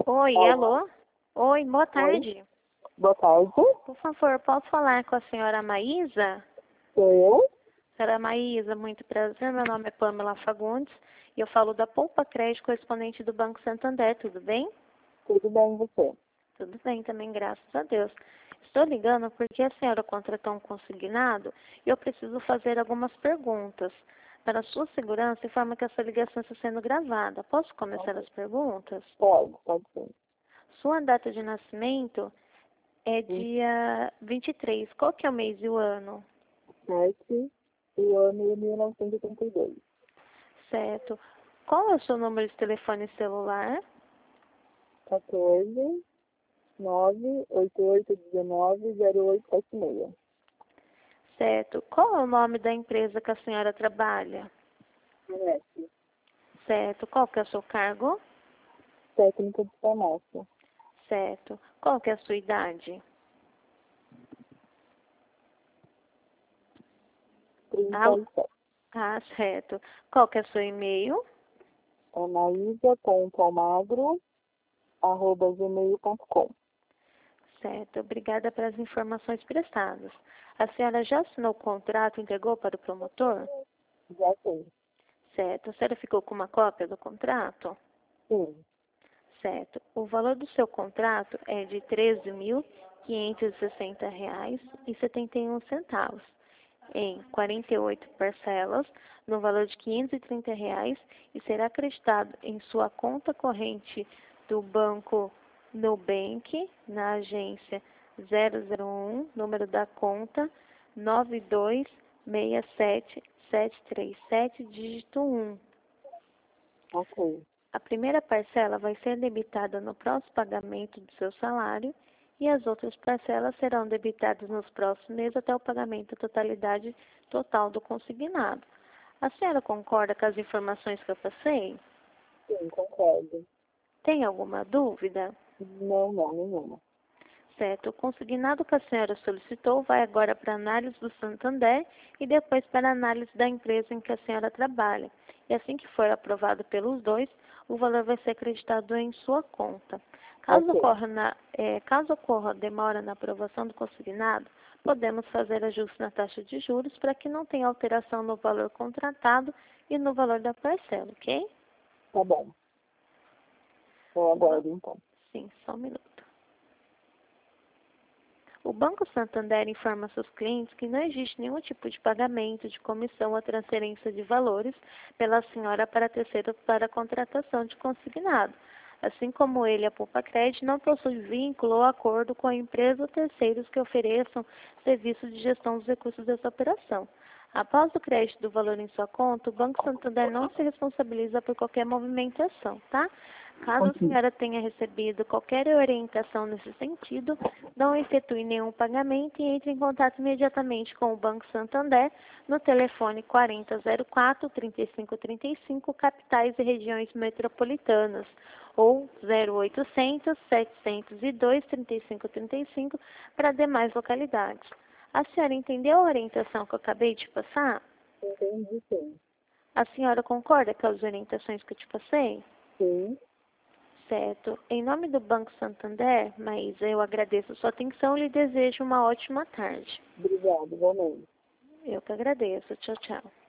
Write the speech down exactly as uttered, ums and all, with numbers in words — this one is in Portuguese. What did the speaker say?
Oi, Alô? alô? Oi, boa Oi, tarde. boa tarde. Por favor, posso falar com a senhora Maísa? Sou eu? Senhora Maísa, muito prazer. Meu nome é Pamela Fagundes e eu falo da Poupa Crédito, correspondente do Banco Santander. Tudo bem? Tudo bem, e você? Tudo bem também, graças a Deus. Estou ligando porque a senhora contratou um consignado e eu preciso fazer algumas perguntas. Para a sua segurança, informa que essa ligação está sendo gravada. Posso começar as perguntas? Pode, pode sim. Sua data de nascimento é vinte dia vinte e três. Qual que é o mês e o ano? e sete do ano mil novecentos e oitenta e dois. Certo. Qual é o seu número de telefone celular? quatorze, nove, oito oito, dezenove, zero oito sete seis. Certo. Qual é o nome da empresa que a senhora trabalha? Conhece? Certo. Qual que é o seu cargo? Técnica de farmácia. Certo. Qual que é a sua idade? Ah, trinta e sete. ah, certo. Qual que é o seu e-mail? Anaísa ponto almagro arroba gmail ponto com. Certo. Obrigada pelas informações prestadas. A senhora já assinou o contrato e entregou para o promotor? Já sei. Certo. A senhora ficou com uma cópia do contrato? Sim. Certo. O valor do seu contrato é de treze mil quinhentos e sessenta reais e setenta e um centavos, em quarenta e oito parcelas, no valor de quinhentos e trinta reais, e será acreditado em sua conta corrente do Banco Nubank, na agência zero zero um, número da conta nove dois seis sete sete três sete, dígito um. Ok. A primeira parcela vai ser debitada no próximo pagamento do seu salário e as outras parcelas serão debitadas nos próximos meses até o pagamento da totalidade total do consignado. A senhora concorda com as informações que eu passei? Sim, concordo. Tem alguma dúvida? Não, não, nenhuma. Certo. O consignado que a senhora solicitou vai agora para análise do Santander e depois para análise da empresa em que a senhora trabalha. E assim que for aprovado pelos dois, o valor vai ser acreditado em sua conta. Caso Ok. ocorra, na, eh, caso ocorra demora na aprovação do consignado, podemos fazer ajuste na taxa de juros para que não tenha alteração no valor contratado e no valor da parcela, ok? Tá bom. Eu O ban- aguardo então. Sim, só um minuto. O Banco Santander informa seus clientes que não existe nenhum tipo de pagamento de comissão ou transferência de valores pela senhora para terceiro para a contratação de consignado. Assim como ele, a Poupa Crédito não possui vínculo ou acordo com a empresa ou terceiros que ofereçam serviço de gestão dos recursos dessa operação. Após o crédito do valor em sua conta, o Banco Santander não se responsabiliza por qualquer movimentação, tá? Caso a Ok. senhora tenha recebido qualquer orientação nesse sentido, não efetue nenhum pagamento e entre em contato imediatamente com o Banco Santander no telefone quarenta zero quatro, trinta e cinco trinta e cinco, capitais e regiões metropolitanas, ou zero oitocentos, setecentos e dois, trinta e cinco trinta e cinco para demais localidades. A senhora entendeu a orientação que eu acabei de passar? Entendi, sim. A senhora concorda com as orientações que eu te passei? Sim. Certo. Em nome do Banco Santander, Maísa, eu agradeço a sua atenção e lhe desejo uma ótima tarde. Obrigada, igualmente. Eu que agradeço. Tchau, tchau.